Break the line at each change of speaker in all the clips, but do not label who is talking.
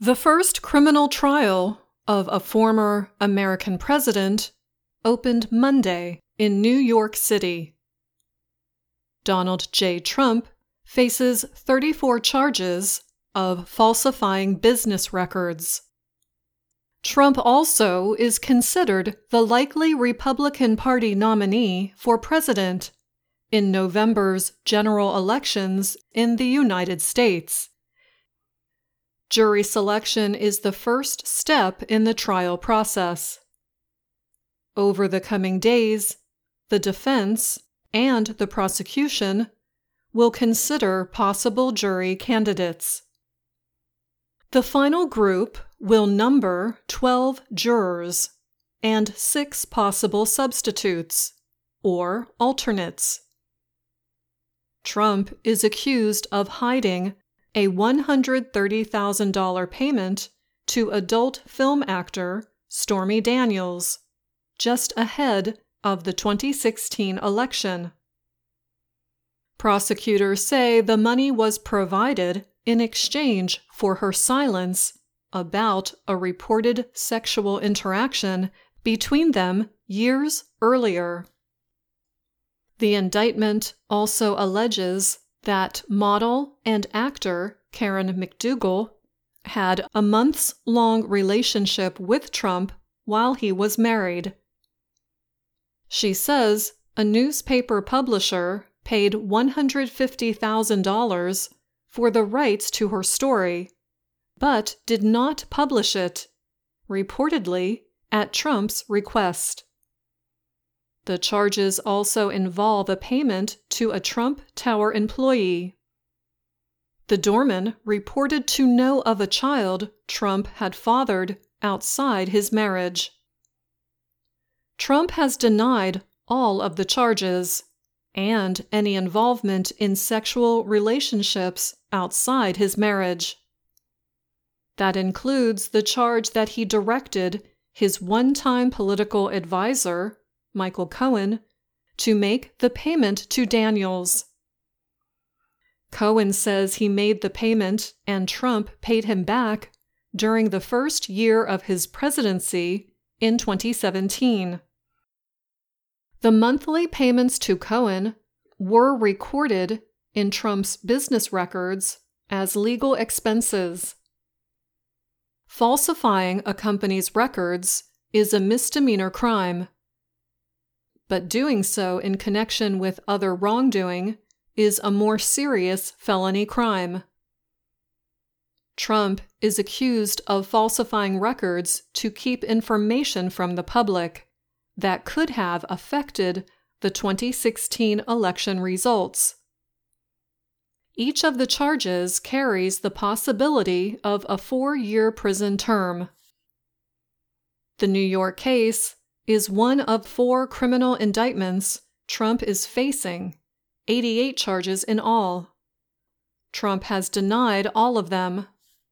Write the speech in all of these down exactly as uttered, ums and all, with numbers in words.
The first criminal trial of a former American president opened Monday in New York City. Donald J. Trump faces thirty-four charges of falsifying business records. Trump also is considered the likely Republican Party nominee for president in November's general elections in the United States. Jury selection is the first step in the trial process. Over the coming days, the defense and the prosecution will consider possible jury candidates. The final group will number twelve jurors and six possible substitutes, or alternates. Trump is accused of hiding a one hundred thirty thousand dollars payment to adult film actor Stormy Daniels, just ahead of the twenty sixteen election. Prosecutors say the money was provided in exchange for her silence about a reported sexual interaction between them years earlier. The indictment also alleges that model and actor Karen McDougal had a months-long relationship with Trump while he was married. She says a newspaper publisher paid one hundred fifty thousand dollars for the rights to her story, but did not publish it, reportedly at Trump's request. The charges also involve a payment to a Trump Tower employee. The doorman reported to know of a child Trump had fathered outside his marriage. Trump has denied all of the charges and any involvement in sexual relationships outside his marriage. That includes the charge that he directed his one-time political advisor, Michael Cohen, to make the payment to Daniels. Cohen says he made the payment and Trump paid him back during the first year of his presidency in twenty seventeen. The monthly payments to Cohen were recorded in Trump's business records as legal expenses. Falsifying a company's records is a misdemeanor crime, but doing so in connection with other wrongdoing is a more serious felony crime. Trump is accused of falsifying records to keep information from the public that could have affected the twenty sixteen election results. Each of the charges carries the possibility of a four-year prison term. The New York case is one of four criminal indictments Trump is facing, eighty-eight charges in all. Trump has denied all of them.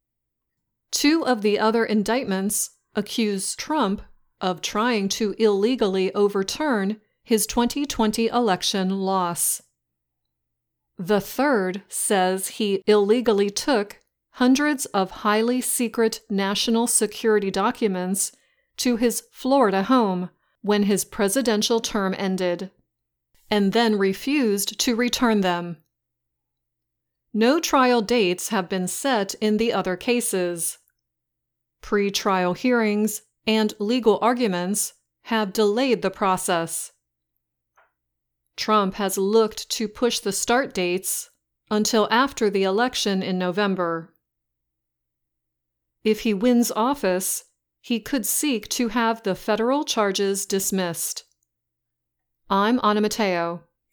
Two of the other indictments accuse Trump of trying to illegally overturn his twenty twenty election loss. The third says he illegally took hundreds of highly secret national security documents to his Florida home when his presidential term ended, and then refused to return them. No trial dates have been set in the other cases. Pre-trial hearings and legal arguments have delayed the process. Trump has looked to push the start dates until after the election in November. If he wins office, he could seek to have the federal charges dismissed. I'm Anna Matteo.